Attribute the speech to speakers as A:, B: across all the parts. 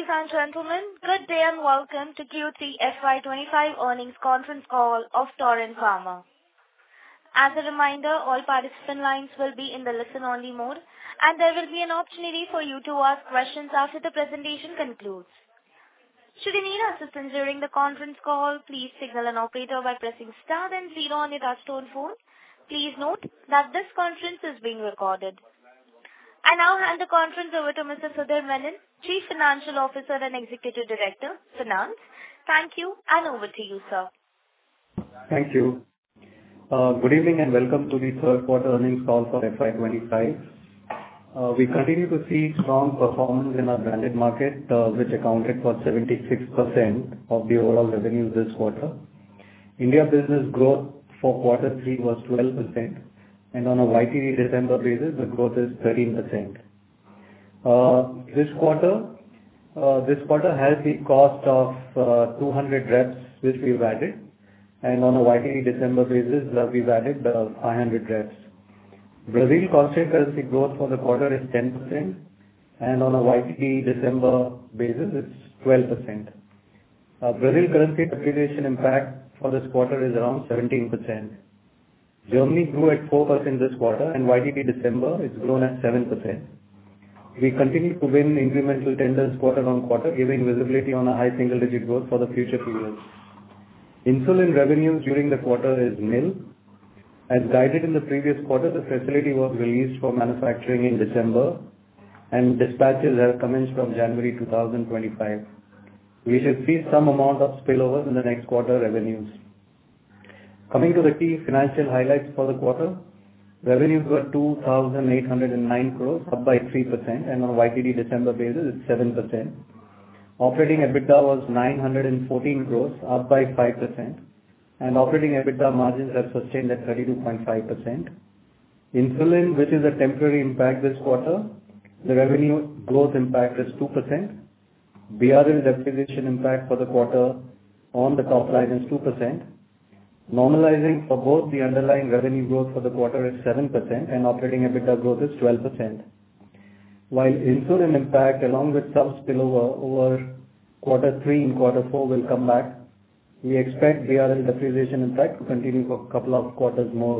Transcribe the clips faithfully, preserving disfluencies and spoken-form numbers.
A: Ladies and gentlemen, good day and welcome to Q three F Y twenty-five earnings conference call of Torrent Pharma. As a reminder, all participant lines will be in the listen-only mode, and there will be an opportunity for you to ask questions after the presentation concludes. Should you need assistance during the conference call, please signal an operator by pressing star then zero on your touchtone phone. Please note that this conference is being recorded. I now hand the conference over to Mister Sudhir Menon, Chief Financial Officer and Executive Director, Finance. Thank you, and over to you, sir.
B: Thank you. Uh, good evening and welcome to the third quarter earnings call for F Y twenty-five. Uh, we continue to see strong performance in our branded market, uh, which accounted for seventy-six percent of the overall revenues this quarter. India business growth for quarter three was twelve percent. And on a Y T D December basis, the growth is thirteen percent. Uh, this quarter, uh, this quarter has the cost of uh, two hundred reps which we've added, and on a Y T D December basis, uh, we've added uh, five hundred reps. Brazil constant currency growth for the quarter is ten percent, and on a Y T D December basis, it's twelve percent. Uh, Brazil currency depreciation impact for this quarter is around seventeen percent. Germany grew at four percent this quarter, and Y T D December it's grown at seven percent. We continue to win incremental tenders quarter on quarter, giving visibility on a high single-digit growth for the future periods. Insulin revenues during the quarter is nil. As guided in the previous quarter, the facility was released for manufacturing in December, and dispatches have commenced from January two thousand twenty-five. We should see some amount of spillover in the next quarter revenues. Coming to the key financial highlights for the quarter, revenues were two thousand eight hundred nine crores, up by three percent, and on Y T D December basis, it's seven percent. Operating EBITDA was nine hundred fourteen crores, up by five percent, and operating EBITDA margins have sustained at thirty-two point five percent. Insulin, which is a temporary impact this quarter, the revenue growth impact is two percent. B R L depreciation impact for the quarter on the top line is two percent. Normalizing for both the underlying revenue growth for the quarter is seven percent and operating EBITDA growth is twelve percent. While insulin impact along with some spillover over quarter three and quarter four will come back, we expect B R L depreciation impact to continue for a couple of quarters more.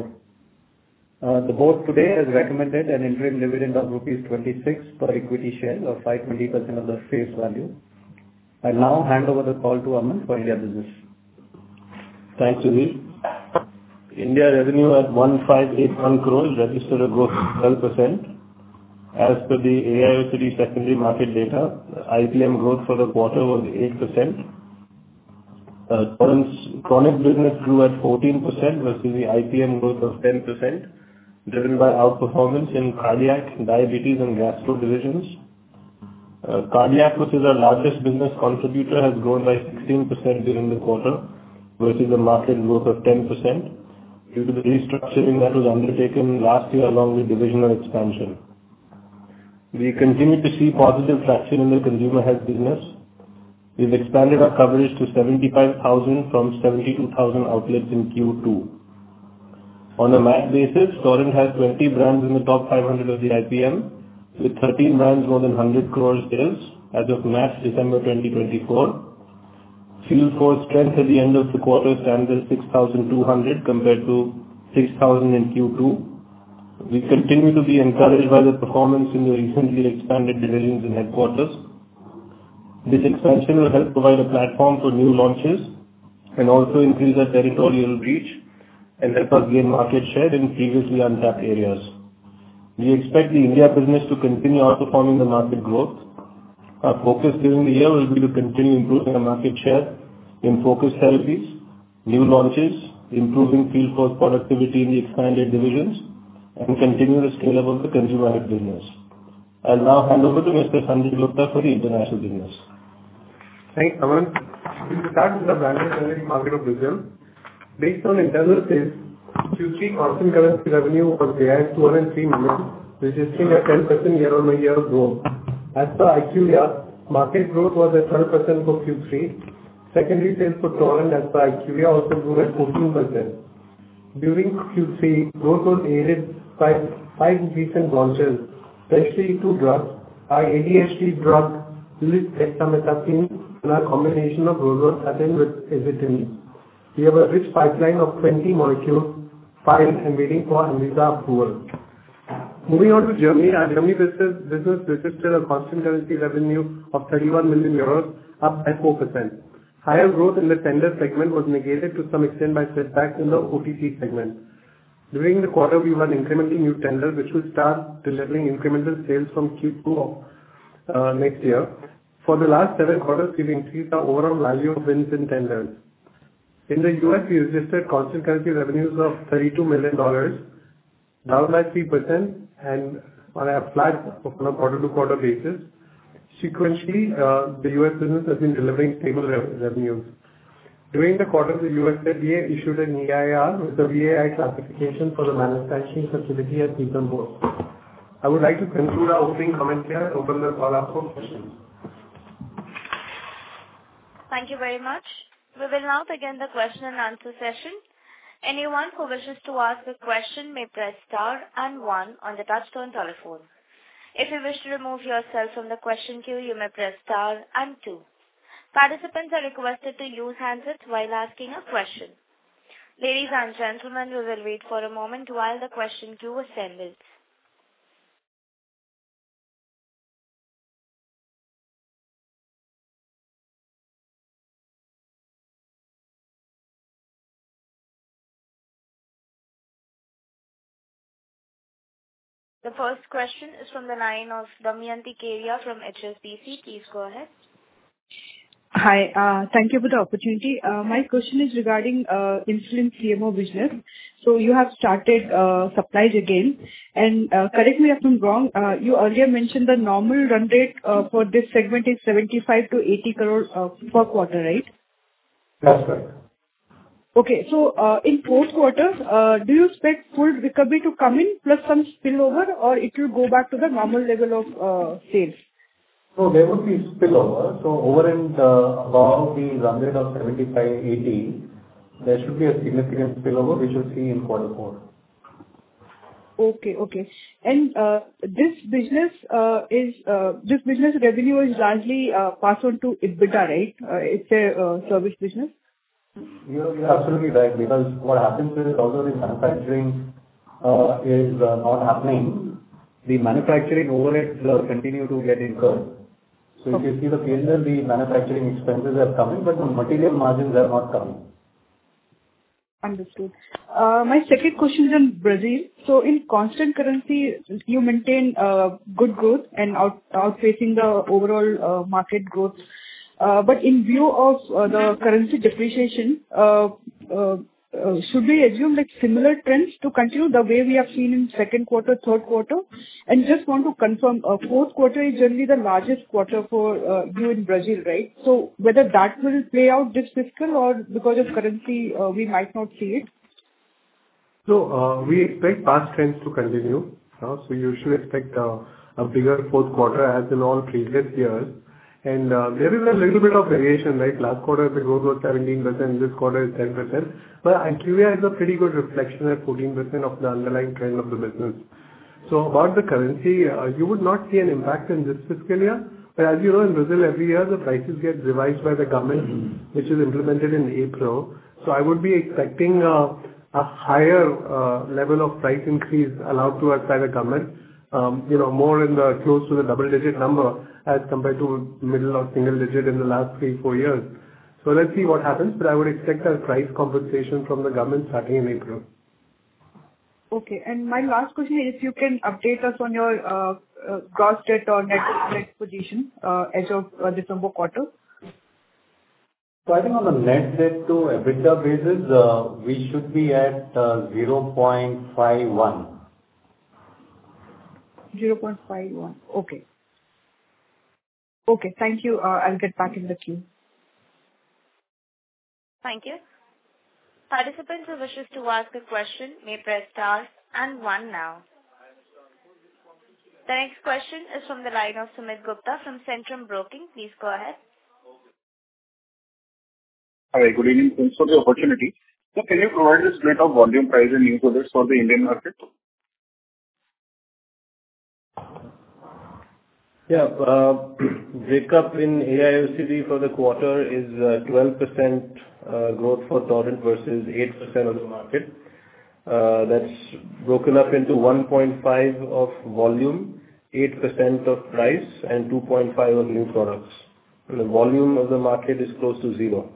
B: Uh, the board today has recommended an interim dividend of rupees twenty-six per equity share, or five hundred twenty percent of the face value. I now hand over the call to Aman for India business.
C: Thanks, Sudhir. India revenue at one thousand five hundred eighty-one crores registered a growth of twelve percent. As per the A I O C D secondary market data, I P M growth for the quarter was eight percent. Uh, Torrent's chronic business grew at fourteen percent versus the I P M growth of ten percent, driven by outperformance in cardiac, diabetes and gastro divisions. Uh, cardiac, which is our largest business contributor, has grown by sixteen percent during the quarter, versus a market growth of ten percent due to the restructuring that was undertaken last year along with divisional expansion. We continue to see positive traction in the consumer health business. We've expanded our coverage to seventy-five thousand from seventy-two thousand outlets in Q two. On a M A C basis, Torrent has twenty brands in the top five hundred of the I P M, with thirteen brands more than one hundred crores sales as of March December twenty twenty-four. Field force strength at the end of the quarter stands at six thousand two hundred compared to six thousand in Q two. We continue to be encouraged by the performance in the recently expanded divisions and headquarters. This expansion will help provide a platform for new launches and also increase our territorial reach and help us gain market share in previously untapped areas. We expect the India business to continue outperforming the market growth. Our focus during the year will be to continue improving our market share in focused therapies, new launches, improving field force productivity in the expanded divisions, and continue the scale-up of the consumer health business. I'll now hand over to Mister Sanjay Gupta for the international business.
D: Thanks, Aman. We'll start with the branded generic market of Brazil. Based on internal sales, Q three constant currency revenue was there at two hundred three million, registering a ten percent year-on-year growth. As per IQVIA, market growth was at twelve percent for Q three. Secondary sales for Torrent as per IQVIA also grew at fourteen percent. During Q three, growth was aided by five recent launches, especially two drugs. Our A D H D drug This is dexamethasone and a combination of rosuvastatin with ezetimibe. We have a rich pipeline of twenty molecules filed and waiting for ANVISA approval. Moving on to Germany, our Germany business business registered a constant currency revenue of thirty-one million euros, up by four percent. Higher growth in the tender segment was negated to some extent by setbacks in the O T C segment. During the quarter, we won incremental new tenders, which will start delivering incremental sales from Q two of uh, next year. For the last seven quarters, we've increased our overall value of wins in tenders. In the U S, we registered constant currency revenues of thirty-two million dollars, down by three percent, and on a flat on a quarter-to-quarter basis. Sequentially, uh, the U S business has been delivering stable rev- revenues. During the quarter, the U S F D A issued an E I R with the V A I classification for the manufacturing facility at Pithampur. I would like to conclude our opening comment here and open the call up for questions.
A: Thank you very much. We will now begin the question and answer session. Anyone who wishes to ask a question may press star and one on the touchtone telephone. If you wish to remove yourself from the question queue, you may press star and two. Participants are requested to use handsets while asking a question. Ladies and gentlemen, we will wait for a moment while the question queue assembles. The first question is from the line of Damayanti Keria from H S B C. Please go ahead.
E: Hi. uh Thank you for the opportunity. Uh My question is regarding uh insulin C M O business. So you have started uh supplies again, and uh correct me if I'm wrong, uh you earlier mentioned the normal run rate uh for this segment is seventy-five to eighty crore uh, per quarter, right?
D: That's right.
E: Okay. So uh in fourth quarter, uh do you expect full recovery to come in plus some spillover, or it will go back to the normal level of uh sales?
B: So there would be spillover. So over and uh, above the run rate of seventy-five eighty, there should be a significant spillover which you'll see in quarter four.
E: Okay, okay. And uh, this business uh, is uh, this business revenue is largely uh, passed on to EBITDA, right? Uh, It's a uh, service business.
B: You're you're absolutely right, because what happens is although the manufacturing uh, is uh, not happening, the manufacturing overheads uh, continue to get incurred. So if you see the P and L, the manufacturing expenses are coming, but the material margins are not coming.
E: Understood. Uh, My second question is on Brazil. So in constant currency, you maintain uh, good growth and out outpacing the overall uh, market growth. Uh, But in view of uh, the currency depreciation, uh, uh, uh, should we assume like similar trends to continue the way we have seen in second quarter, third quarter? And just want to confirm, uh, fourth quarter is generally the largest quarter for uh, you in Brazil, right? So whether that will play out this fiscal or because of currency, uh, we might not see it?
D: So, uh, we expect past trends to continue. uh, So you should expect uh, a bigger fourth quarter as in all previous years. And uh, there is a little bit of variation, right? Last quarter, the growth was seventeen percent, this quarter is ten percent. But IQVIA is a pretty good reflection at fourteen percent of the underlying trend of the business. So about the currency, uh, you would not see an impact in this fiscal year. But as you know, in Brazil, every year, the prices get revised by the government, which is implemented in April. So I would be expecting uh, a higher uh, level of price increase allowed to us by the government, um, you know, more in the close to the double-digit number as compared to middle or single digit in the last three, four years. So let's see what happens, but I would expect a price compensation from the government starting in April.
E: Okay. And my last question is if you can update us on your uh, uh, gross debt or net debt position uh, as of uh, December quarter.
B: So I think on the net debt to EBITDA basis, uh, we should be at uh, zero point five one.
E: zero point five one. Okay. Okay. Thank you. Uh, I'll get back in the queue.
A: Thank you. Participants who wishes to ask a question may press star and one now. The next question is from the line of Sumit Gupta from Centrum Broking. Please go ahead.
F: Hi, good evening. Thanks for the opportunity. So can you provide a split of volume, price, and new products for the Indian market?
C: Yeah. uh, Breakup in A I O C D for the quarter is uh, twelve percent uh, growth for Torrent versus eight percent of the market. Uh, That's broken up into one point five of volume, eight percent of price, and two point five of new products. And the volume of the market is close to zero.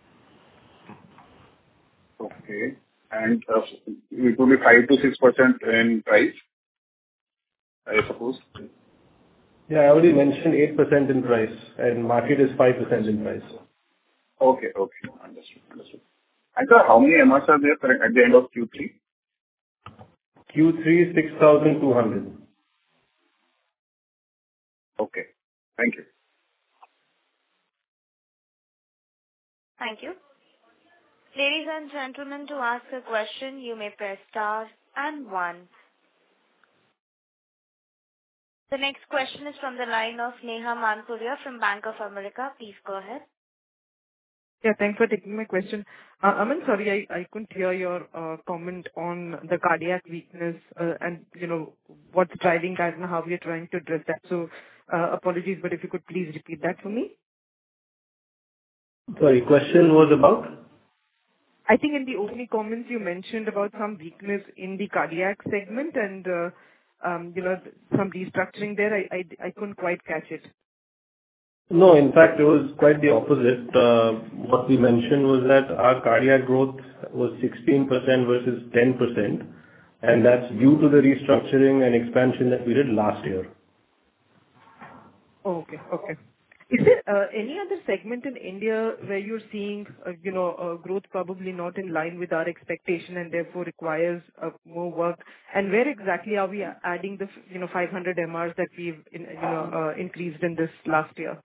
F: Okay. And uh, it will be five to six percent in price, I suppose.
C: Yeah, I already mentioned eight percent in price, and market is five percent in price.
F: Okay. Okay. Understood. Understood. And sir, how many M Rs are there correct, at the end of Q three?
C: Q three, six thousand two hundred.
F: Okay. Thank you.
A: Thank you. Ladies and gentlemen, to ask a question, you may press star and one. The next question is from the line of Neha Manpuria from Bank of America. Please go ahead.
G: Yeah, thanks for taking my question. Uh, Aman, sorry, I I couldn't hear your uh comment on the cardiac weakness, uh and, you know, what's driving that and how we are trying to address that. So, uh apologies, but if you could please repeat that for me.
C: Sorry, question was about?
G: I think in the opening comments you mentioned about some weakness in the cardiac segment and, uh um you know, some restructuring there. I I I couldn't quite catch it.
C: No, in fact, it was quite the opposite. Uh, What we mentioned was that our cardiac growth was sixteen percent versus ten percent, and that's due to the restructuring and expansion that we did last year.
G: Oh, okay. Okay. Is there uh, any other segment in India where you're seeing, uh, you know, uh, growth probably not in line with our expectation and therefore requires uh, more work? And where exactly are we adding the, you know, five hundred M Rs that we've, in, you know, uh, increased in this last year?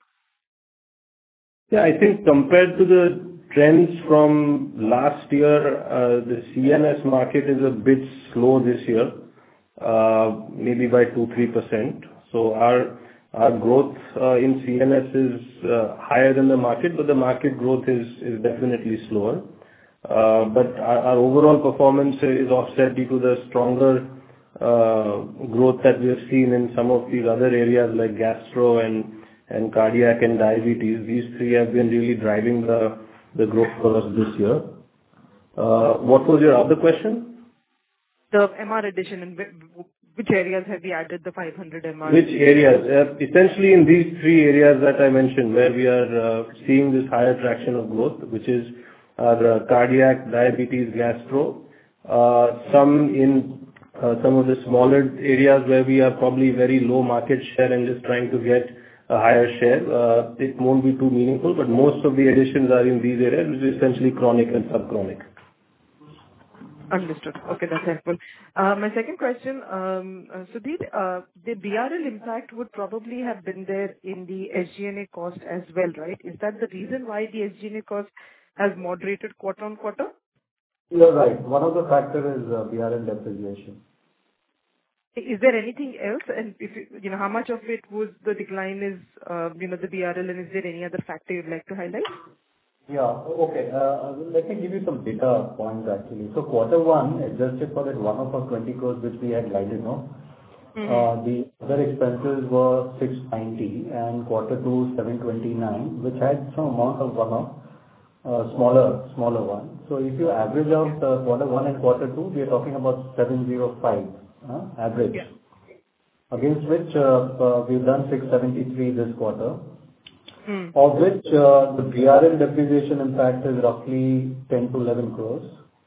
C: Yeah, I think compared to the trends from last year, uh, the C N S market is a bit slow this year, uh, maybe by two to three percent. So our our growth uh, in C N S is uh, higher than the market, but the market growth is is definitely slower. Uh, But our our overall performance is offset due to the stronger uh, growth that we have seen in some of these other areas like gastro and and cardiac and diabetes. These three have been really driving the the growth for us this year. Uh, What was your other question?
G: The M R addition, and whi- which areas have we added the five hundred M Rs?
C: Which areas? Uh, Essentially in these three areas that I mentioned, where we are uh, seeing this higher traction of growth, which is our uh, cardiac, diabetes, gastro. Uh, Some in uh, some of the smaller areas where we are probably very low market share and just trying to get a higher share. Uh, It won't be too meaningful, but most of the additions are in these areas, which is essentially chronic and subchronic.
G: Understood. Okay, that's helpful. Uh, My second question, um, uh, Sudhir, uh, the B R L impact would probably have been there in the S G and A cost as well, right? Is that the reason why the S G and A cost has moderated quarter-on-quarter?
B: You're right. One of the factor is uh, B R L depreciation.
G: Is there anything else? And if you you know, how much of it was the decline is, uh, you know, the B R L, and is there any other factor you'd like to highlight?
B: Yeah. Okay. Uh, Let me give you some data points actually. So quarter one, adjusted for that one-off of twenty crores which we had guided, no?
G: Mm-hmm.
B: Uh, The other expenses were six ninety and quarter two, seven twenty-nine, which had some amount of one-off, uh, smaller smaller one. So if you average out uh, quarter one and quarter two, we are talking about seven oh five uh, average.
G: Yeah.
B: Against which uh, uh, we've done six seventy-three this quarter.
G: Mm.
B: Of which uh, the B R L depreciation impact is roughly ten to eleven crores.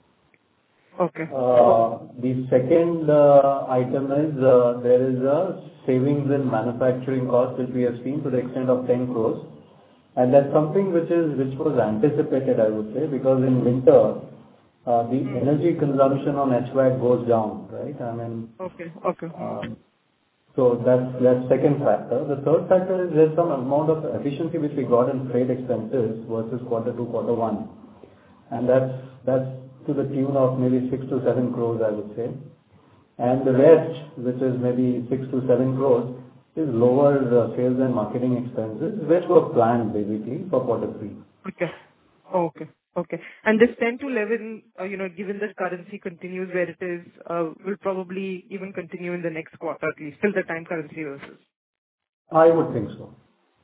G: Okay.
B: Uh, The second uh, item is uh, there is a savings in manufacturing costs which we have seen to the extent of ten crores. And that's something which is which was anticipated, I would say, because in winter, uh, the energy consumption on H V A C goes down, right? I mean,
G: Okay. Okay.
B: um, so that's that's second factor. The third factor is there's some amount of efficiency which we got in freight expenses versus quarter two, quarter one. And that's that's to the tune of maybe six to seven crores, I would say. And the rest, which is maybe six to seven crores, is lower uh, sales and marketing expenses, which were planned basically for quarter three.
G: Okay. Okay. Okay. And this ten to eleven, uh, you know, given that currency continues where it is, uh, will probably even continue in the next quarter at least, till the time currency reverses.
B: I would think so.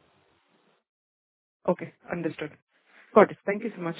G: Okay, understood. Got it. Thank you so much.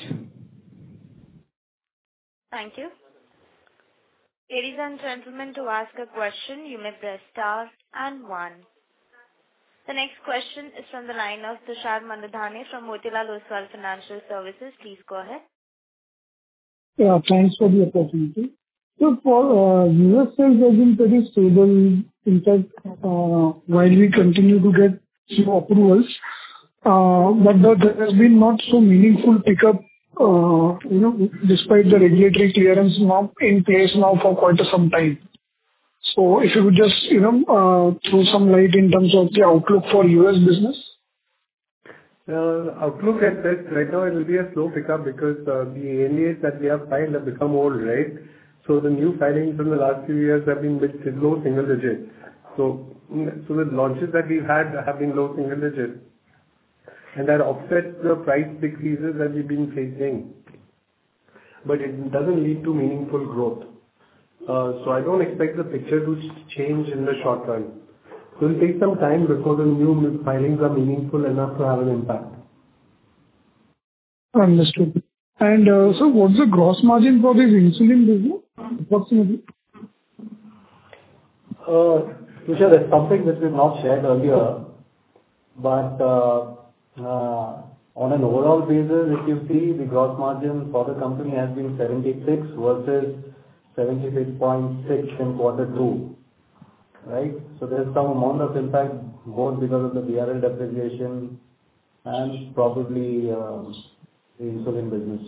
A: Thank you. Ladies and gentlemen, to ask a question, you may press star and one. The next question is from the line of Tushar Manudhane from Motilal Oswal Financial Services. Please go ahead.
H: Yeah, thanks for the opportunity. So for uh, U S sales has been pretty stable. In fact, uh, while we continue to get few approvals, uh, but the, there has been not so meaningful pickup, uh, you know, despite the regulatory clearance now in place now for quite some time. So if you could just, you know, uh, throw some light in terms of the outlook for U S business.
D: Uh, Outlook at best, right now it will be a slow pickup because uh, the A N D As that we have filed have become old, right? So the new filings in the last few years have been with low single digit. So, so the launches that we've had have been low single digit, and that offsets the price decreases that we've been facing. But it doesn't lead to meaningful growth. Uh, so I don't expect the picture to change in the short run. So it will take some time before the new filings are meaningful enough to have an impact.
H: Understood. And uh, so what's the gross margin for this insulin business, approximately?
B: Uh, Tushar, that's something that we've not shared earlier, but uh, uh, on an overall basis, if you see, the gross margin for the company has been seventy-six versus seventy-six point six in quarter two. Right? So there's some amount of impact both because of the B R L depreciation and probably uh, the insulin business.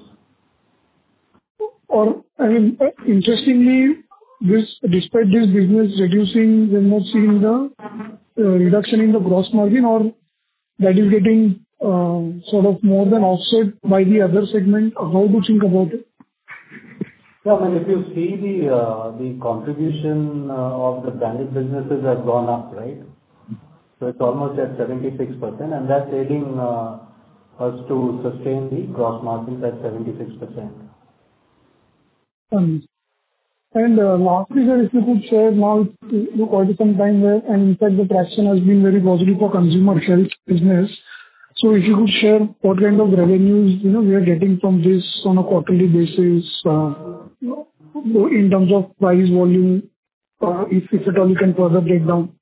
H: Or, I mean, uh, interestingly, this, despite this business reducing, we're not seeing the uh, reduction in the gross margin, or that is getting uh, sort of more than offset by the other segment. How do you think about it?
B: Yeah, I mean, if you see the uh, the contribution uh, of the branded businesses has gone up, right? So it's almost at seventy-six percent, and that's aiding uh, us to sustain the gross margins at seventy-six percent.
H: Um, and uh, lastly, sir, if you could share now, it's uh, quite some time where, and in fact, the traction has been very positive for consumer health business. So if you could share what kind of revenues, you know, we are getting from this on a quarterly basis, uh, in terms of price, volume, uh, if if at all you can further break down.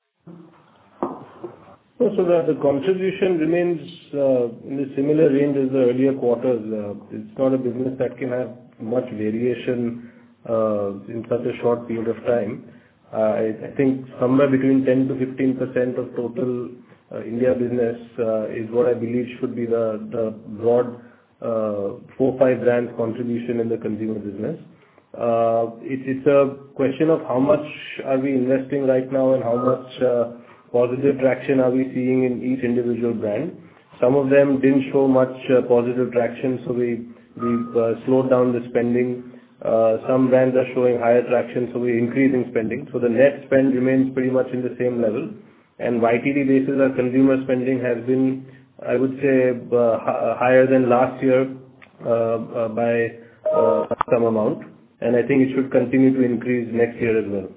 C: So the the contribution remains uh, in the similar range as the earlier quarters. Uh, It's not a business that can have much variation uh, in such a short period of time. Uh, I I think somewhere between ten to fifteen percent of total uh, India business uh, is what I believe should be the the broad uh, four, five brands contribution in the consumer business. Uh, it- It's a question of how much are we investing right now and how much uh, positive traction are we seeing in each individual brand. Some of them didn't show much uh, positive traction, so we we uh, slowed down the spending. Uh, Some brands are showing higher traction, so we're increasing spending. So the net spend remains pretty much in the same level. And Y T D basis, our consumer spending has been, I would say, uh, hi- higher than last year uh, uh, by uh, some amount. And I think it should continue to increase next year as well.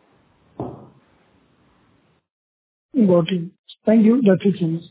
H: Got it. Thank you. That's it from us.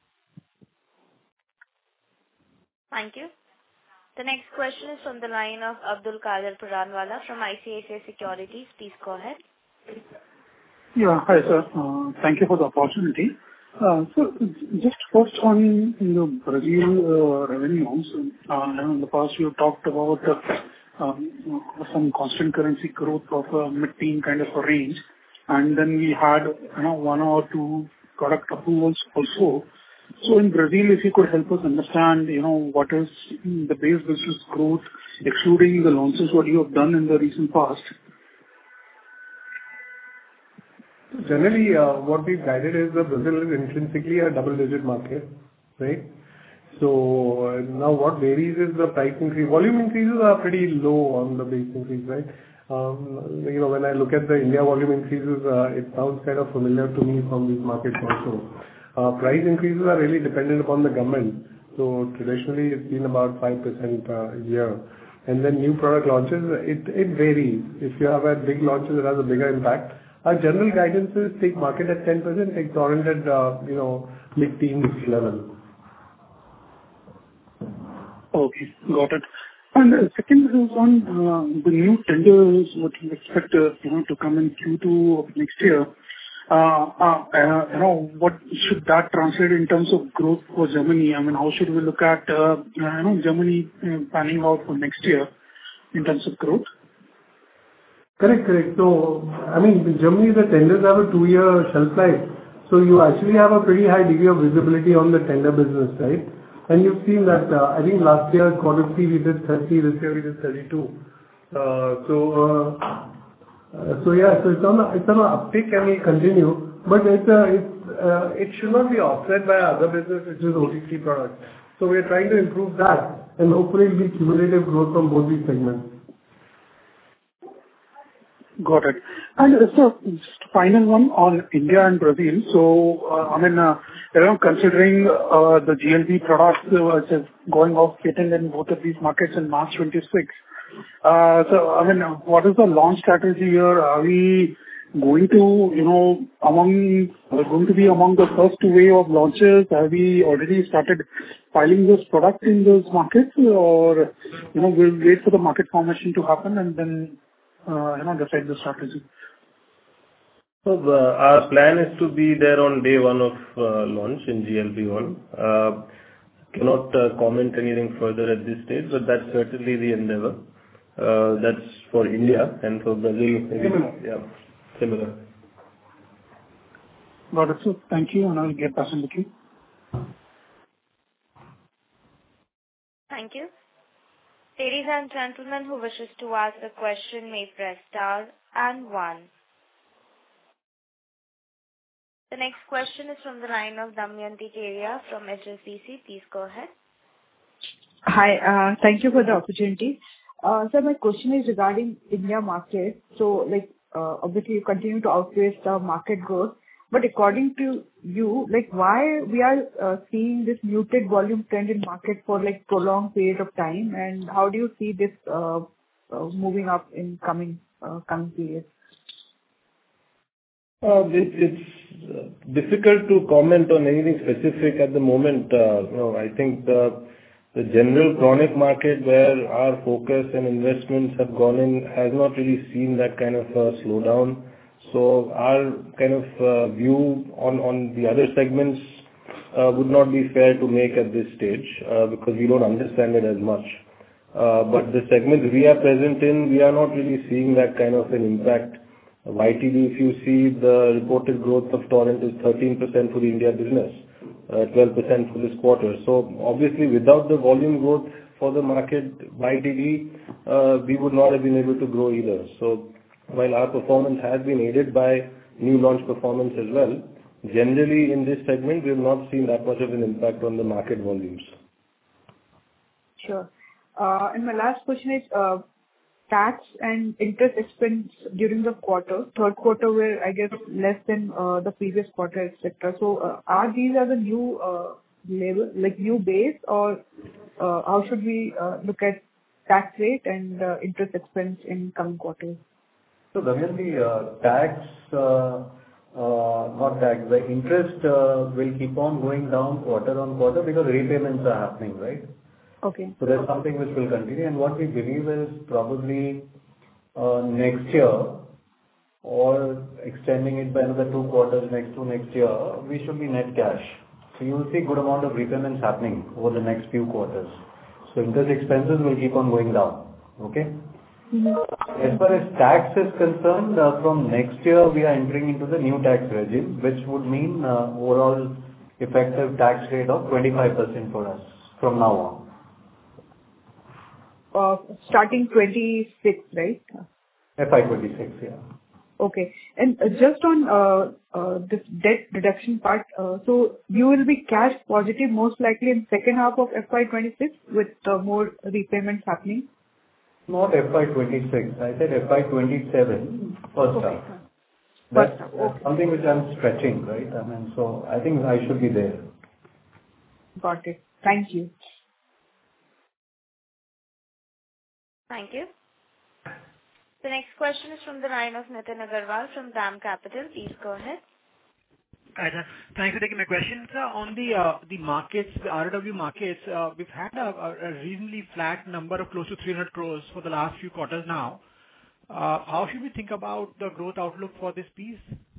A: Thank you. The next question is from the line of Abdul Qadir Puranwala from I C I C I Securities. Please go ahead.
H: Yeah. Hi, sir. Uh, Thank you for the opportunity. Uh, So just first on the Brazil uh, revenues. Uh, you know, In the past, you talked about uh, um, some constant currency growth of a mid-teen kind of a range, and then we had, you know, one or two product approvals also. So in Brazil, if you could help us understand, you know, what is the base business growth, excluding the launches, what you have done in the recent past?
D: Generally, uh, what we've guided is that Brazil is intrinsically a double-digit market, right? So uh, now what varies is the price increase. Volume increases are pretty low on the base increase, right? Um, you know, when I look at the India volume increases, uh, it sounds kind of familiar to me from these markets also. Uh, price increases are really dependent upon the government. So traditionally, it's been about five percent uh, a year. And then new product launches, it, it varies. If you have had big launches, it has a bigger impact. Our general guidance is take market at ten percent, take Torrent at, uh, you know, mid-teens level.
H: Okay, got it. And uh, second is on uh, the new tenders, what you expect, uh, you know, to come in Q two of next year. Uh, uh, uh, You know, what should that translate in terms of growth for Germany? I mean, how should we look at, uh, you know, Germany uh, panning out for next year in terms of growth?
D: Correct, correct. So, I mean, in Germany, the tenders have a two-year shelf life, so you actually have a pretty high degree of visibility on the tender business, right? And you've seen that, uh, I think last year, quarter three, we did thirty, this year we did thirty-two. Uh, So, uh, uh, so yeah, so it's on a, it's on an uptick and will continue, but it's, uh, it's, uh, it should not be offset by other business, which is O T C products. So we are trying to improve that, and hopefully it'll be cumulative growth from both these segments.
H: Got it. And uh, so just final one on India and Brazil. So, uh, I mean, uh, you know, considering uh, the G L P products uh, which is going off patent in both of these markets in March twenty-sixth. Uh, So, I mean, uh, what is the launch strategy here? Are we going to, you know, among, uh, going to be among the first wave of launches? Have we already started filing this product in those markets? Or, you know, we'll wait for the market formation to happen and then Uh, you know, decide the strategy?
C: So uh, our plan is to be there on day one of uh, launch in G L P one. Uh, cannot uh, comment anything further at this stage, but that's certainly the endeavor. Uh, that's for India, and for Brazil, maybe, yeah, similar.
H: Got it, sir. Thank you, and I'll get back in the queue.
A: Thank you. Ladies and gentlemen who wishes to ask a question may press star and one. The next question is from the line of Damayanti Keria from H S B C. Please go ahead.
E: Hi, uh, thank you for the opportunity. Uh, So my question is regarding India market. So, like, uh, obviously you continue to outpace the market growth, but according to you, like, why we are uh, seeing this muted volume trend in market for, like, prolonged period of time, and how do you see this uh, uh, moving up in coming uh, coming periods?
C: Uh, it- It's uh, difficult to comment on anything specific at the moment. Uh, You know, I think the the general chronic market where our focus and investments have gone in has not really seen that kind of uh, slowdown. So our kind of uh, view on on the other segments uh, would not be fair to make at this stage, uh, because we don't understand it as much. Uh, But the segments we are present in, we are not really seeing that kind of an impact. Y T D, if you see, the reported growth of Torrent is thirteen percent for the India business, uh, twelve percent for this quarter. So obviously, without the volume growth for the market, Y T D, uh, we would not have been able to grow either. So while our performance has been aided by new launch performance as well, generally in this segment, we have not seen that much of an impact on the market volumes.
E: Sure. Uh, And my last question is, uh, tax and interest expense during the quarter, third quarter were, I guess, less than uh, the previous quarter, et cetera. So, uh, are these are the new uh, level, like new base, or uh, how should we uh, look at tax rate and uh, interest expense in coming quarters?
B: So Damayanti, uh, tax, uh, uh, not tax, the interest uh, will keep on going down quarter on quarter because repayments are happening, right?
E: Okay.
B: So that's something which will continue, and what we believe is probably uh, next year or extending it by another two quarters next to next year, we should be net cash. So you will see good amount of repayments happening over the next few quarters. So interest expenses will keep on going down. Okay?
E: Mm-hmm.
B: As far as tax is concerned, uh, from next year we are entering into the new tax regime, which would mean uh, overall effective tax rate of twenty-five percent for us from now on.
E: Uh, starting twenty-six, right?
B: F Y twenty-six, yeah.
E: Okay. And uh, just on uh, uh, this debt reduction part, uh, so you will be cash positive most likely in second half of F Y twenty-six with uh, more repayments happening?
B: Not F Y twenty-six, I said F Y twenty-seven first
E: Okay.
B: half.
E: First
B: That's,
E: half,
B: that's
E: okay.
B: something which I'm stretching, right? I mean, so I think I should be there.
E: Got it. Thank you.
A: Thank you. The next question is from the line of Nitin Agarwal from DAM Capital. Please go ahead.
I: Hi, sir. Thanks for taking my question. Sir, on the uh, the markets, the R O W markets, uh, we've had a, a reasonably flat number of close to three hundred crores for the last few quarters now. Uh, how should we think about the growth outlook for this piece?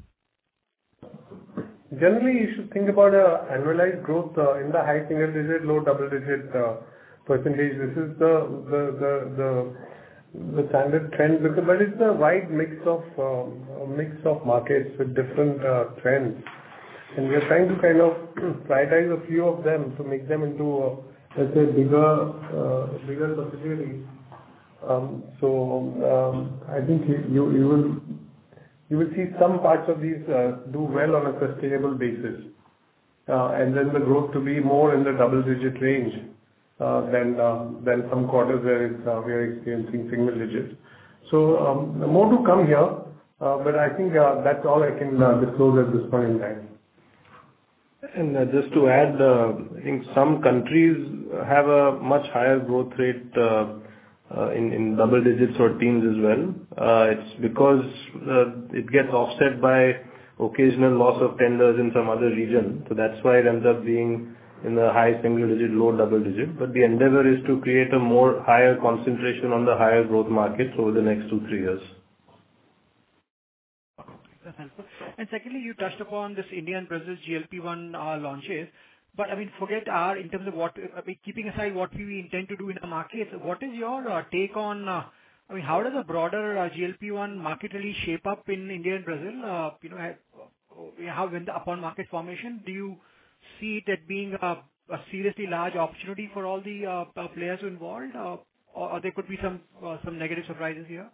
D: Generally, you should think about a annualized growth uh, in the high single digit, low double digit uh, percentage. This is the the the the, the standard trend, because, but it's a wide mix of uh, a mix of markets with different uh, trends, and we are trying to kind of prioritize a few of them to make them into uh, let's say bigger uh, bigger subsidiaries. Um, so um, I think you, you you will. You will see some parts of these uh, do well on a sustainable basis, uh, and then the growth to be more in the double-digit range uh, than uh, than some quarters where it's, uh, we are experiencing single digits. So um, more to come here, uh, but I think uh, that's all I can uh, disclose at this point in time.
C: And uh, just to add, uh, I think some countries have a much higher growth rate. Uh, Uh, in, in double digits or teens as well. Uh, it's because uh, it gets offset by occasional loss of tenders in some other region. So that's why it ends up being in the high single digit, low double digit. But the endeavor is to create a more higher concentration on the higher growth markets over the next two, three years.
I: That's helpful. And secondly, you touched upon this India and Brazil G L P one uh, launches. But I mean, forget our, in terms of what, I mean, keeping aside what we intend to do in the markets, what is your uh, take on, uh, I mean, how does a broader uh, G L P one market really shape up in India and Brazil? Uh, you know, how, when the, upon market formation, do you see it as being a, a seriously large opportunity for all the uh, players involved, uh, or, or there could be some uh, some negative surprises here?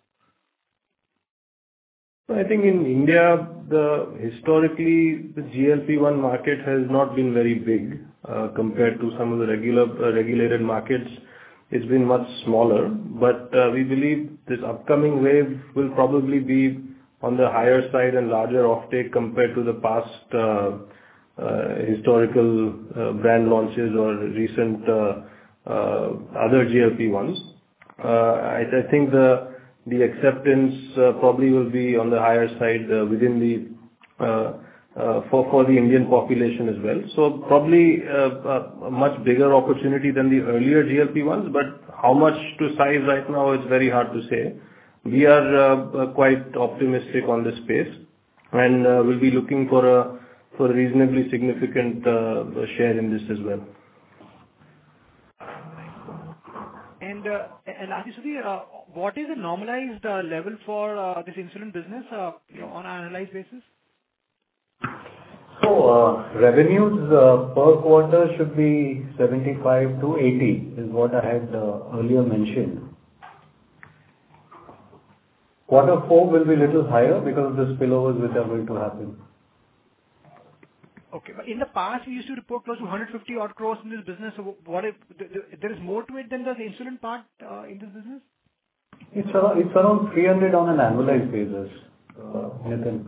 C: I think in India, the historically, the G L P one market has not been very big uh, compared to some of the regular uh, regulated markets. It's been much smaller, but uh, we believe this upcoming wave will probably be on the higher side and larger offtake compared to the past uh, uh, historical uh, brand launches or recent uh, uh, other G L P ones. Uh, I, I think the The acceptance uh, probably will be on the higher side uh, within the uh, uh, for for the Indian population as well. So probably uh, a much bigger opportunity than the earlier G L P ones, but how much to size right now is very hard to say. We are uh, quite optimistic on this space, and uh, we'll be looking for a for a reasonably significant uh, share in this as well.
I: And uh, and lastly, Sudhir, uh, what is the normalized uh, level for uh, this insulin business uh, you know, on an annualized basis?
B: So uh, revenues uh, per quarter should be seventy-five to eighty is what I had uh, earlier mentioned. Quarter four will be a little higher because of the spillovers which are going to happen.
I: Okay. But in the past, we used to report close to one hundred fifty odd crores in this business. So what if there is more to it than the insulin part uh, in this business?
B: It's around, it's around three hundred on an annualized basis, uh, Nitin.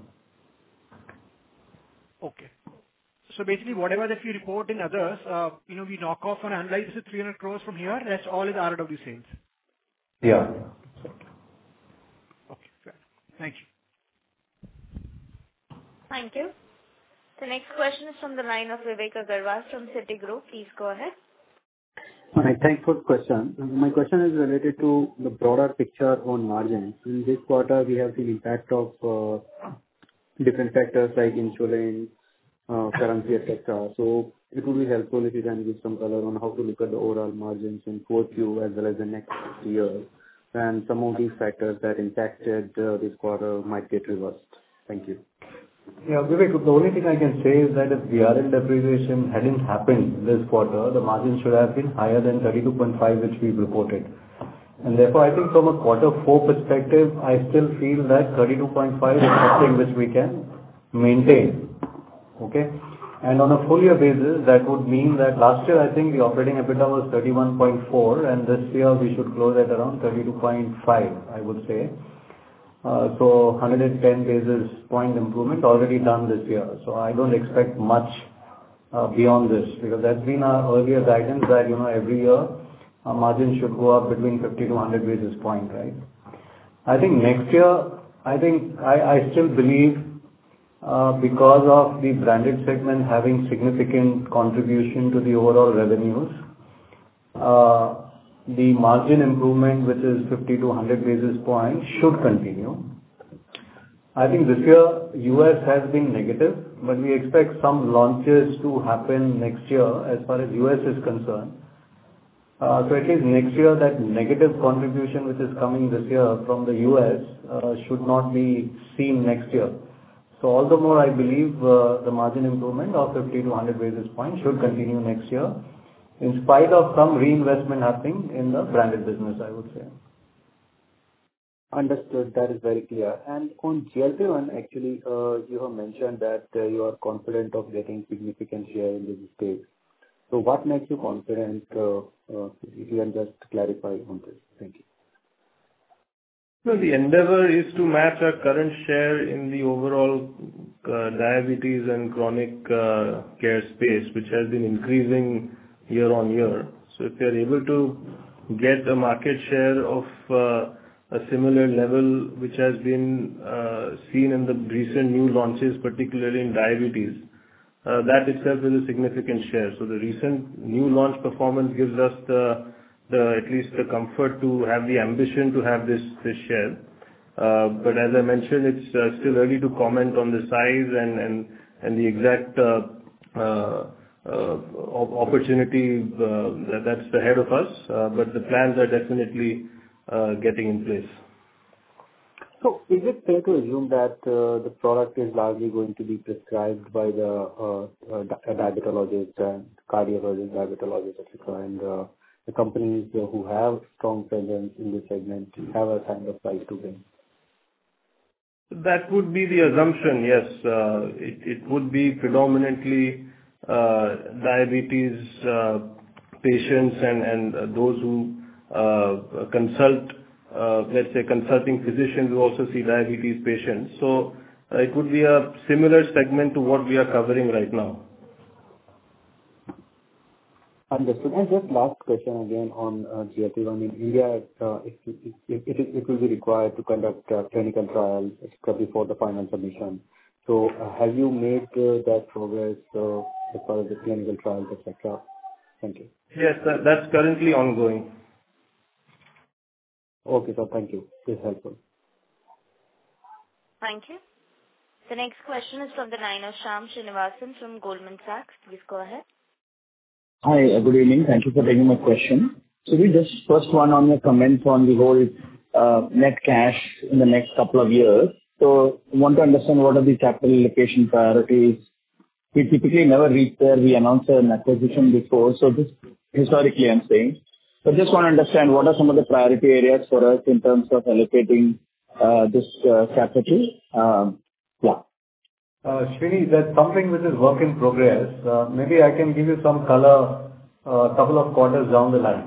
I: Okay. So basically, whatever that we report in others, uh, you know, we knock off on annualized basis three hundred crores from here. That's all is R O W sales.
B: Yeah.
I: Okay. Fair. Thank you.
A: Thank you. The next question is from the line of Vivek Agarwal from Citigroup. Please go ahead.
J: All right. Thanks for the question. My question is related to the broader picture on margins. In this quarter, we have seen impact of uh, different factors like insulin, uh, currency, et cetera. So it would be helpful if you can give some color on how to look at the overall margins in four Q as well as the next year, and some of these factors that impacted uh, this quarter might get reversed. Thank you.
B: Yeah, Vivek, the only thing I can say is that if the R L depreciation hadn't happened this quarter, the margin should have been higher than thirty-two point five, which we've reported. And therefore, I think from a quarter four perspective, I still feel that thirty-two point five is something which we can maintain. Okay? And on a full year basis, that would mean that last year, I think the operating EBITDA was thirty-one point four, and this year we should close at around thirty-two point five, I would say. Uh, so one hundred ten basis point improvement already done this year. So I don't expect much uh, beyond this, because that's been our earlier guidance that, you know, every year our margin should go up between fifty to one hundred basis point, right? I think next year, I think I, I still believe uh, because of the branded segment having significant contribution to the overall revenues, uh, the margin improvement, which is fifty to one hundred basis points, should continue. I think this year U S has been negative, but we expect some launches to happen next year as far as U S is concerned. Uh, so at least next year, that negative contribution which is coming this year from the U S uh, should not be seen next year. So all the more I believe uh, the margin improvement of fifty to one hundred basis points should continue next year, in spite of some reinvestment happening in the branded business, I would say.
J: Understood. That is very clear. And on G L P one, actually, uh, you have mentioned that uh, you are confident of getting significant share in this space. So what makes you confident? Uh, uh, if you can just clarify on this. Thank you.
C: So the endeavor is to match our current share in the overall uh, diabetes and chronic uh, care space, which has been increasing year on year. So if we are able to get a market share of uh, a similar level which has been uh, seen in the recent new launches, particularly in diabetes, uh, that itself is a significant share. So the recent new launch performance gives us the, the at least the comfort to have the ambition to have this, this share. Uh, but as I mentioned, it's uh, still early to comment on the size and, and, and the exact uh, uh, uh, opportunity uh, that, that's ahead of us. Uh, but the plans are definitely Uh, getting in place.
J: So is it fair to assume that uh, the product is largely going to be prescribed by the uh, uh, di- diabetologist and cardiologist, diabetologist, et cetera, and uh, the companies uh, who have strong presence in this segment have a kind of right to win?
C: That would be the assumption, yes. Uh, it, it would be predominantly uh, diabetes uh, patients and, and uh, those who Uh, consult, uh, let's say consulting physicians who also see diabetes patients. So uh, it would be a similar segment to what we are covering right now.
J: Understood. And just last question again on uh, G L P one. In India, uh, it, it, it, it, it will be required to conduct uh, clinical trials before the final submission. So uh, have you made uh, that progress uh, as far as the clinical trials, et cetera? Thank you.
C: Yes, that, that's currently ongoing.
J: Okay, sir. Thank you. This is helpful.
A: Thank you. The next question is from the line of Shyam Srinivasan from Goldman Sachs. Please go ahead.
K: Hi, uh, good evening. Thank you for taking my question. So we just first one on your comments on the whole uh, net cash in the next couple of years. So I want to understand what are the capital allocation priorities. We typically never reach there. We announced an acquisition before. So this historically I'm saying. So just want to understand what are some of the priority areas for us in terms of allocating uh, this uh, capital. Um, yeah.
B: Uh, Srini, that's something which is work in progress. Uh, maybe I can give you some color a uh, couple of quarters down the line.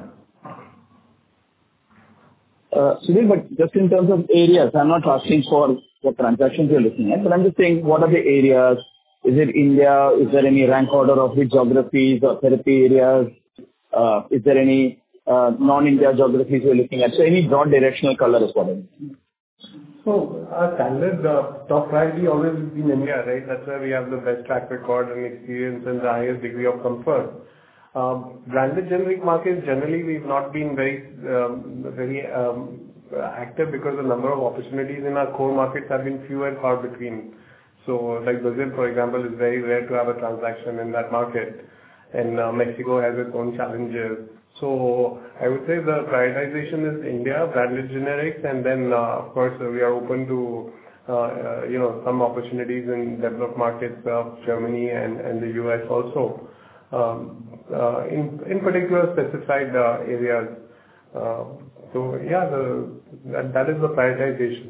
K: Uh, Sudhir, but just in terms of areas, I'm not asking for what transactions you're looking at, but I'm just saying what are the areas? Is it India? Is there any rank order of which geographies or therapy areas? Uh, is there any Uh, non-India geographies we're looking at? So any broad directional color is what I mean.
D: So our standard uh, top priority always has been India, right? That's where we have the best track record and experience and the highest degree of comfort. Um, branded generic markets, generally we've not been very um, very um, active because the number of opportunities in our core markets have been few and far between. So like Brazil, for example, is very rare to have a transaction in that market, and uh, Mexico has its own challenges. So I would say the prioritization is India, branded generics, and then uh, of course uh, we are open to uh, uh, you know some opportunities in developed markets of Germany and, and the U S also, um, uh, in in particular specified uh, areas. Uh, so yeah, the, that, that is the prioritization.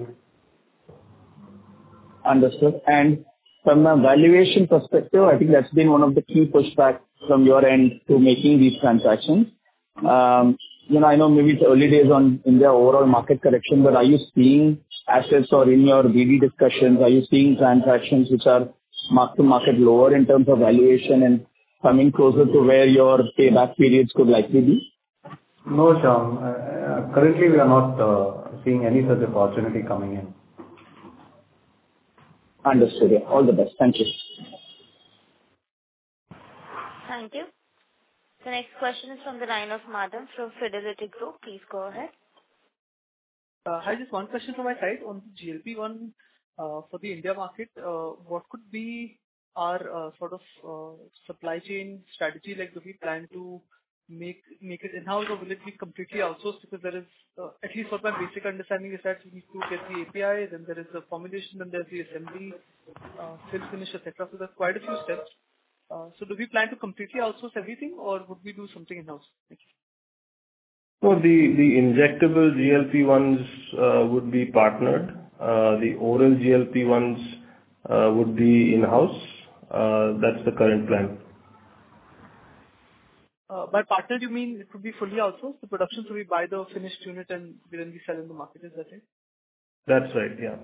K: Understood. And from a valuation perspective, I think that's been one of the key pushbacks from your end to making these transactions. Um, you know, I know maybe it's early days on in their overall market correction, but are you seeing assets or in your B D discussions, are you seeing transactions which are mark to market lower in terms of valuation and coming closer to where your payback periods could likely be?
B: No, Shyam. Uh, currently we are not uh, seeing any such opportunity coming in.
K: Understood. Yeah. All the best. Thank you.
A: Thank you. The next question is from the line of Madam from Fidelity Group. Please go ahead.
L: Uh, Hi, just one question from my side on G L P one uh, for the India market. Uh, What could be our uh, sort of uh, supply chain strategy? Like, do we plan to make make it in-house, or will it be completely outsourced? Because there is, uh, at least what my basic understanding is that we need to get the A P I, then there is the formulation, then there's the assembly, uh, fill finish, et cetera. So there's quite a few steps. Uh, So do we plan to completely outsource everything, or would we do something in-house? Thank you.
C: So the the injectable G L P ones uh, would be partnered. Uh, The oral G L P ones uh, would be in-house. Uh, That's the current plan.
L: Uh, By partner, you mean it would be fully outsourced, the production, so we buy the finished unit and then we sell in the market. Is that it?
C: That's right, yeah.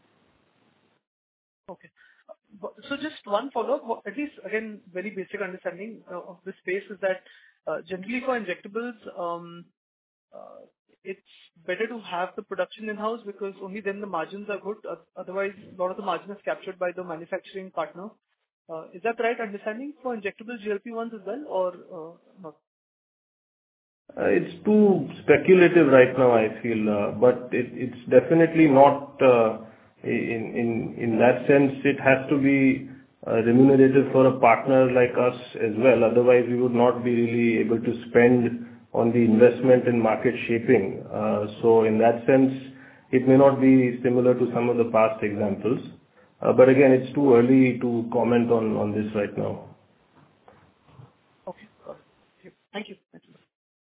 L: Okay. Uh, but- So just one follow-up, What- at least again, very basic understanding uh, of this space is that uh, generally for injectables, um, uh, it's better to have the production in-house because only then the margins are good. Uh, Otherwise, a lot of the margin is captured by the manufacturing partner. Uh, Is that the right understanding for injectable G L P ones as well, or uh, not?
C: Uh, It's too speculative right now, I feel, uh, but it- it's definitely not uh, in in in that sense. It has to be uh, remunerative for a partner like us as well. Otherwise, we would not be really able to spend on the investment in market shaping. Uh, So in that sense, it may not be similar to some of the past examples. Uh, But again, it's too early to comment on on this right now.
L: Okay. Got it. Thank you. Thank you.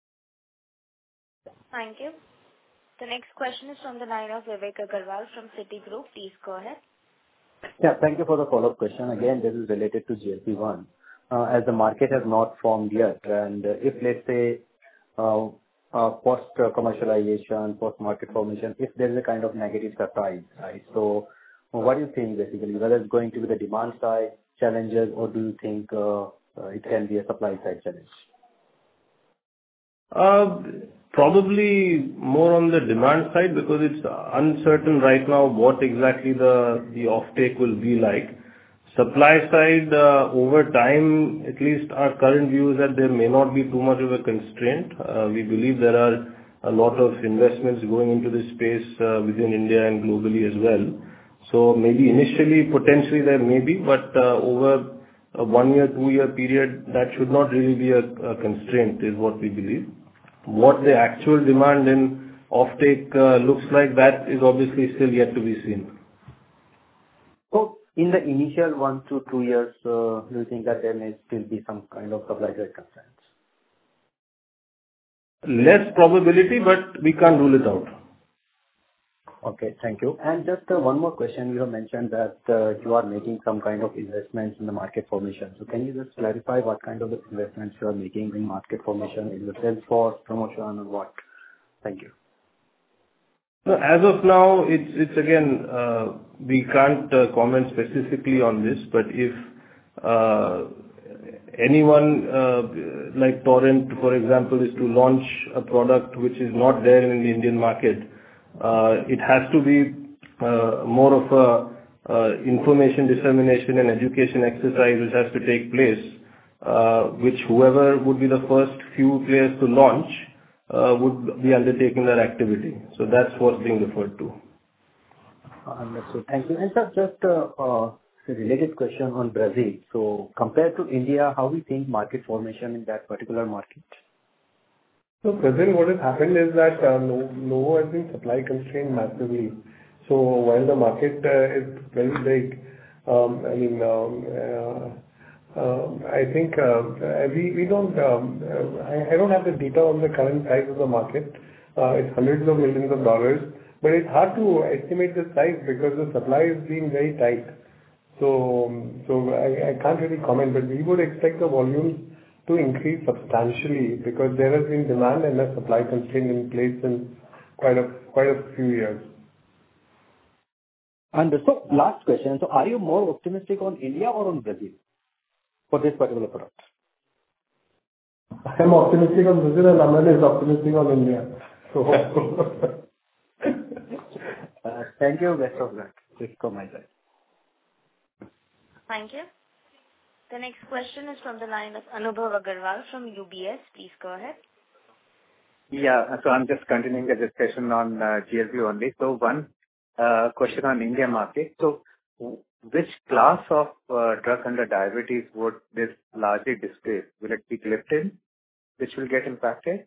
A: Thank you. The next question is from the line of Vivek Agarwal from Citigroup. Please go ahead.
J: Yeah, thank you for the follow-up question. Again, this is related to G L P one. Uh, As the market has not formed yet, and uh, if, let's say, uh, uh, post-commercialization, post-market formation, if there is a kind of negative surprise, right? So what do you think, basically, whether it's going to be the demand side challenges, or do you think uh, uh, it can be a supply side challenge?
C: Uh, Probably more on the demand side, because it's uncertain right now what exactly the the offtake will be like. Supply side, uh, over time, at least our current view is that there may not be too much of a constraint. Uh, We believe there are a lot of investments going into this space uh, within India and globally as well. So maybe initially, potentially there may be, but uh, over a one-year, two-year period, that should not really be a a constraint, is what we believe. What the actual demand and offtake uh, looks like, that is obviously still yet to be seen.
J: So in the initial one to two years, uh, do you think that there may still be some kind of supply side constraints?
C: Less probability, but we can't rule it out.
J: Okay, thank you. And just uh, one more question. You have mentioned that uh, you are making some kind of investments in the market formation. So can you just clarify what kind of investments you are making in market formation? Is it sales force, promotion, or what? Thank you.
C: No, as of now, it's it's again, uh, we can't uh, comment specifically on this, but if uh, anyone uh, like Torrent, for example, is to launch a product which is not there in the Indian market, Uh, it has to be uh, more of a uh, information dissemination and education exercise which has to take place, uh, which whoever would be the first few players to launch uh, would be undertaking that activity. So that's what's being referred to.
J: Understood. Thank you. And sir, just uh, uh, a related question on Brazil. So compared to India, how we think market formation in that particular market?
D: So Brazil, what has happened is that uh, Novo Novo has been supply constrained massively. So while the market uh, is very big, um, I mean, um, uh, uh, I think uh, we we don't, um, uh, I I don't have the data on the current size of the market. Uh, It's hundreds of millions of dollars, but it's hard to estimate the size because the supply is being very tight. So um, so I I can't really comment, but we would expect the volumes to increase substantially because there has been demand and a supply constraint in place since quite a quite a few years.
J: Understood. Last question. So are you more optimistic on India or on Brazil for this particular product?
D: I am optimistic on Brazil and Aman is optimistic on India. So
J: Thank you. Best of luck. This from my side.
A: Thank you. The next question is from the line of Anubhav Agarwal from U B S. Please go ahead.
M: Yeah. So I'm just continuing the discussion on uh, G L P only. So one uh, question on India market. So w- which class of uh, drug under diabetes would this largely displace? Will it be gliptin, which will get impacted?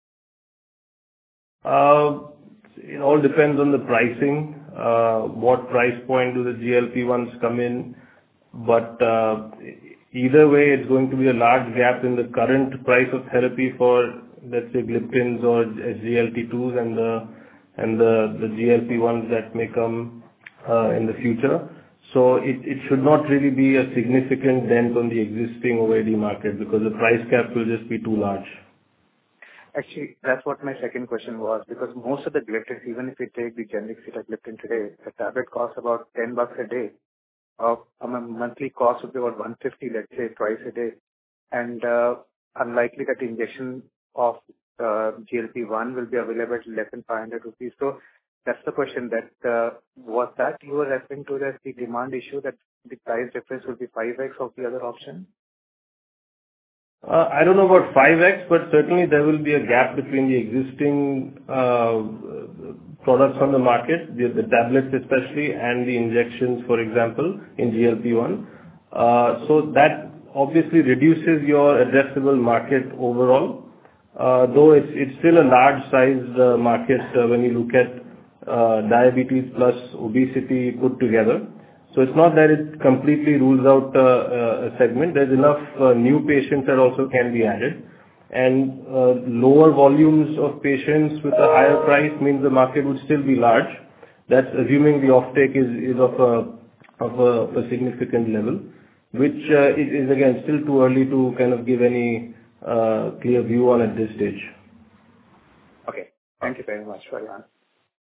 C: Uh, It all depends on the pricing. Uh, What price point do the G L P ones come in? But uh, either way, it's going to be a large gap in the current price of therapy for, let's say, gliptins or S G L T twos and the and the the G L P ones that may come uh, in the future. So it it should not really be a significant dent on the existing O A D market because the price cap will just be too large.
M: Actually, that's what my second question was, because most of the gliptins, even if we take the generic sitagliptin today, the tablet costs about ten bucks a day. Uh, a monthly cost would be about one hundred fifty, let's say, twice a day. And uh, unlikely that the injection of uh, G L P one will be available at less than five hundred rupees. So that's the question, that uh, was that you were referring to, that the demand issue, that the price difference will be five x of the other option?
C: Uh, I don't know about five x, but certainly there will be a gap between the existing uh, products on the market, the, the tablets especially, and the injections, for example, in G L P one. Uh, so that obviously reduces your addressable market overall, uh, though it's, it's still a large-sized uh, market uh, when you look at uh, diabetes plus obesity put together. So it's not that it completely rules out uh, a segment. There's enough uh, new patients that also can be added. And uh, lower volumes of patients with a higher price means the market would still be large. That's assuming the offtake is, is of, a, of a, a significant level, which uh, is, is again still too early to kind of give any uh, clear view on at this stage.
M: Okay. Thank you very much for your answer.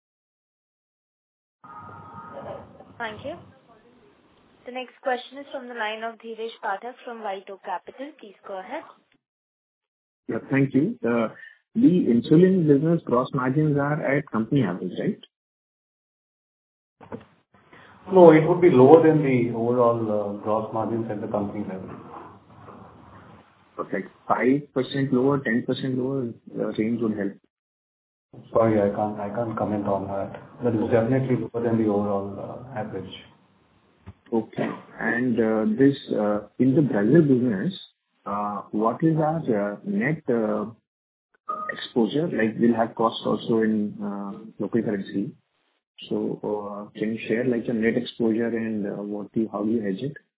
A: Thank you. The next question is from the line of Dheeresh Pathak from White Oak Capital. Please go ahead.
N: Yeah, thank you. Uh, The insulin business gross margins are at company average, right?
B: No, it would be lower than the overall uh, gross margins at the company level.
N: Okay. five percent lower, ten percent lower, uh, range would help.
B: Sorry, I can't I can't comment on that. That is definitely lower than the overall uh, average.
N: Okay. And uh, this uh, in the Brazil business, uh, what is our uh, net uh, exposure? Like, we'll have costs also in uh, local currency. So, uh, can you share, like, your net exposure and uh, what do you, how do you hedge it?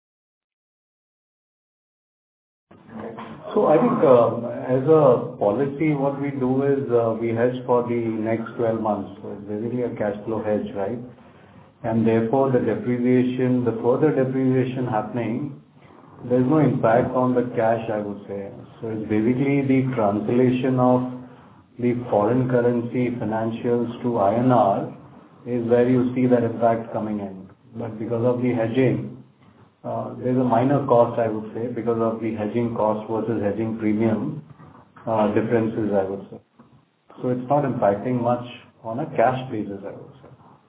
B: So I think um, as a policy, what we do is uh, we hedge for the next twelve months. So it's basically a cash flow hedge, right? And therefore, the depreciation, the further depreciation happening, there's no impact on the cash, I would say. So it's basically the translation of the foreign currency financials to I N R is where you see that impact coming in. But because of the hedging, uh, there's a minor cost, I would say, because of the hedging cost versus hedging premium uh, differences, I would say. So it's not impacting much on a cash basis, I would say.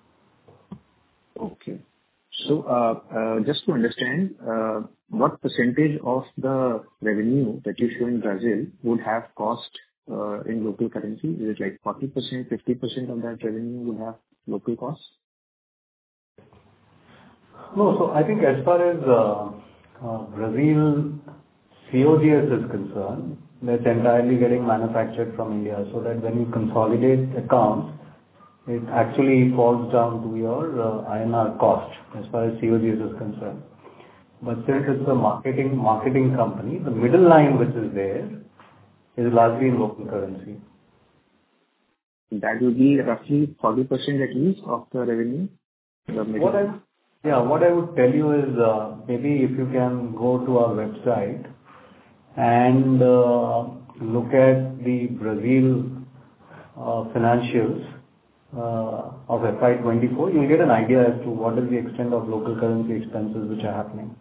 N: Okay. So, uh, uh, just to understand, uh, what percentage of the revenue that you show in Brazil would have cost uh, in local currency? Is it like forty percent, fifty percent of that revenue would have local costs?
B: No, so I think as far as uh, uh, Brazil C O G S is concerned, that's entirely getting manufactured from India, so that when you consolidate accounts, it actually falls down to your uh, I N R cost as far as C O G S is concerned. But since it's a marketing marketing company, the middle line which is there is largely in local currency.
N: That would be roughly forty percent at least of the revenue? The middle
B: What I yeah, what I would tell you is uh, maybe if you can go to our website and uh, look at the Brazil uh, financials uh, of F Y twenty-four, you'll get an idea as to what is the extent of local currency expenses which are happening.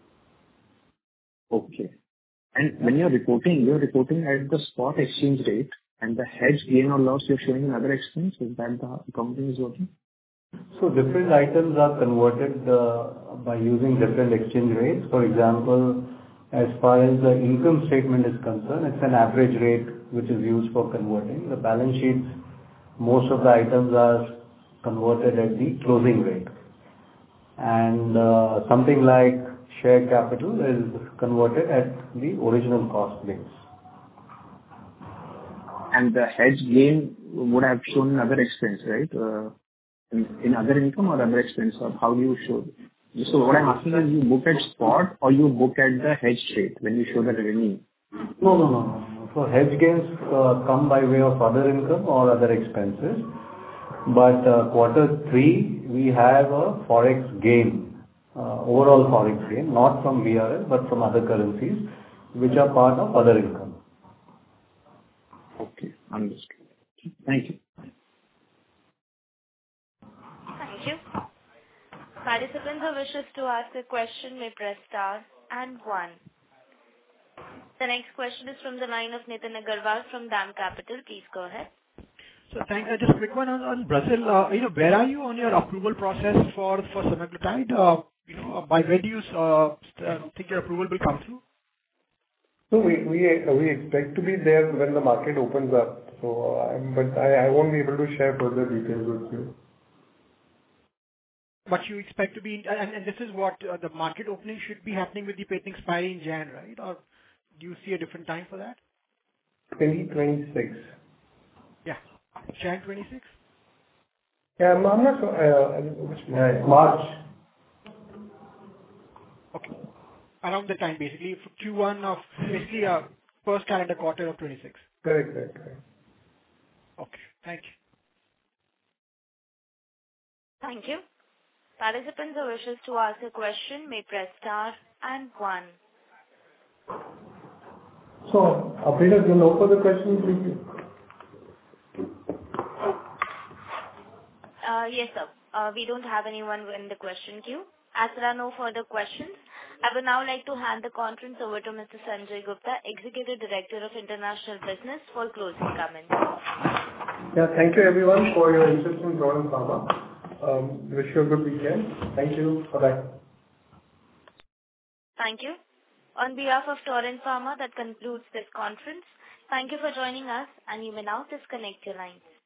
N: Okay. And when you're reporting, you're reporting at the spot exchange rate, and the hedge gain or loss you're showing in other expense. Is that the accounting is working?
B: So different items are converted uh, by using different exchange rates. For example, as far as the income statement is concerned, it's an average rate which is used for converting. The balance sheets, most of the items are converted at the closing rate. And uh, something like share capital is converted at the original cost base.
N: And the hedge gain would have shown in other expense, right? Uh, in, in other income or other expense, or how do you show? So what I'm asking is, you book at spot or you book at the hedge rate when you show the revenue?
B: No, no, no, no. So hedge gains uh, come by way of other income or other expenses. But uh, quarter three, we have a forex gain, uh, overall forex gain, not from B R L, but from other currencies, which are part of other income.
N: Okay, understood. Thank you.
A: Thank you. Participants who wishes to ask a question may press star and one. The next question is from the line of Nitin Agarwal from DAM Capital. Please go ahead.
I: So thanks. Uh, just a quick one on, on Brazil. Uh, you know, where are you on your approval process for for semaglutide? Uh, you know, by when do you uh, think your approval will come through?
D: So we we we expect to be there when the market opens up. So, um, but I, I won't be able to share further details with you.
I: But you expect to be, and, and this is what uh, the market opening should be happening with the patent expiry in Jan, right? Or do you see a different time for that?
D: twenty twenty-six.
I: Yeah, Jan twenty-six.
D: Yeah, I'm, I'm not sure. Uh, which month?
B: Yeah, March.
I: Okay, around the time basically for Q one of basically uh, first calendar quarter of twenty-six.
D: Correct, correct, correct.
I: Okay, thank you.
A: Thank you. Participants who wishes to ask a question may press star and one.
D: So, operator, do you know further questions, please?
A: Uh, yes, sir. Uh, we don't have anyone in the question queue. As there are no further questions, I would now like to hand the conference over to Mister Sanjay Gupta, Executive Director of International Business, for closing comments.
D: Yeah, thank you everyone for your interest in Torrent Pharma. Um, wish you a good weekend. Thank you. Bye-bye.
A: Thank you. On behalf of Torrent Pharma, that concludes this conference. Thank you for joining us, and you may now disconnect your lines.